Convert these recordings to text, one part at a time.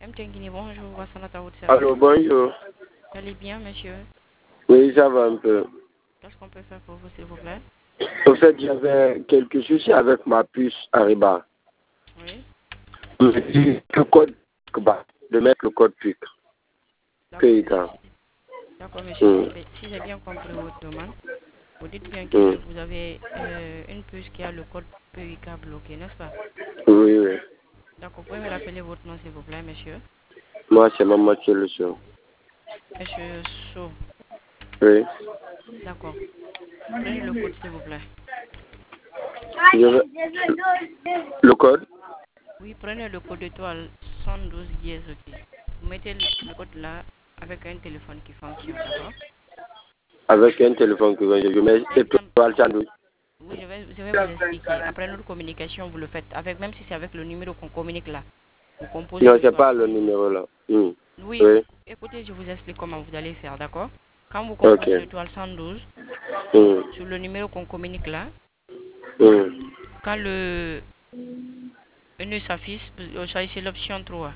Guinée, bonjour, Wassanata votre service. Allô, bonjour. Vous allez bien, monsieur? Oui, ça va un peu. Qu'est-ce qu'on peut faire pour vous, s'il vous plaît? En fait, j'avais quelques soucis avec ma puce Ariba. Oui. Le code, de mettre le code PIC. PIK. D'accord, monsieur. Si j'ai bien compris votre demande, vous dites bien que vous avez une puce qui a le code PIK bloqué, n'est-ce pas? Oui, oui. D'accord, vous pouvez me rappeler votre nom, s'il vous plaît, monsieur? Moi, c'est Maman Solution. Monsieur So. Oui. D'accord. Prenez le code, s'il vous plaît. Le code? Oui, prenez le code étoile 112 dièse, ok. Vous mettez le code là avec un téléphone qui fonctionne, d'accord? Avec un téléphone que je mets étoile 112. Oui, je vais vous expliquer. Après notre communication, vous le faites avec, même si c'est avec le numéro qu'on communique là. Vous composez Non, c'est l'étoile pas le 112. numéro là. Oui, Oui. écoutez, je vous explique comment vous allez faire, d'accord? Quand vous Ok. composez l'étoile 112, sur le numéro qu'on communique là, quand le menu s'affiche, vous choisissez l'option 3.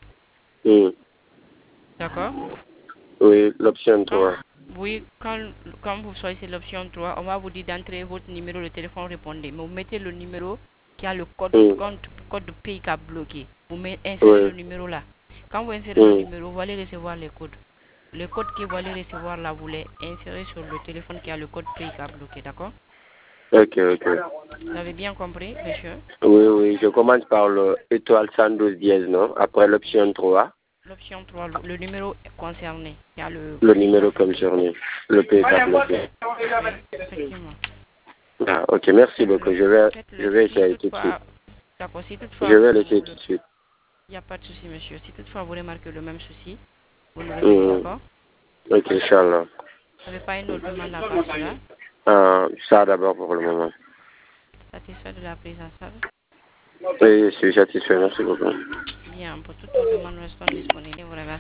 D'accord? Oui, l'option 3. Oui, quand vous choisissez l'option 3, on va vous dire d'entrer votre numéro de téléphone répondez. Mais vous mettez le numéro qui a le code de PIK bloqué. Vous insérez le numéro là. Quand vous insérez le numéro, vous allez recevoir les codes. Le code que vous allez recevoir là, vous les insérez sur le téléphone qui a le code PIK bloqué, d'accord? Ok, ok. Vous avez bien compris, monsieur? Oui, oui, je commence par le étoile 112 dièse, non? Après l'option 3. L'option 3, le numéro concerné, qui a le Le PIK numéro bloqué. concerné. Le PIK bloqué. Oui, effectivement. Ah, ok, merci beaucoup. Faites-le. Je Faites-le. vais Si essayer tout de suite. toutefois, d'accord, si toutefois Je vais l'essayer tout de suite. il n'y a pas de souci, monsieur. Si toutefois vous remarquez le même souci, vous nous répétez, d'accord? Ok, Inch'Allah. Vous n'avez pas une autre demande à part cela? Ça d'abord pour le moment. Satisfait de la prise en charge? Oui, je suis satisfait. Merci beaucoup. Bien, pour toute autre demande, restons disponibles. Vous remercie.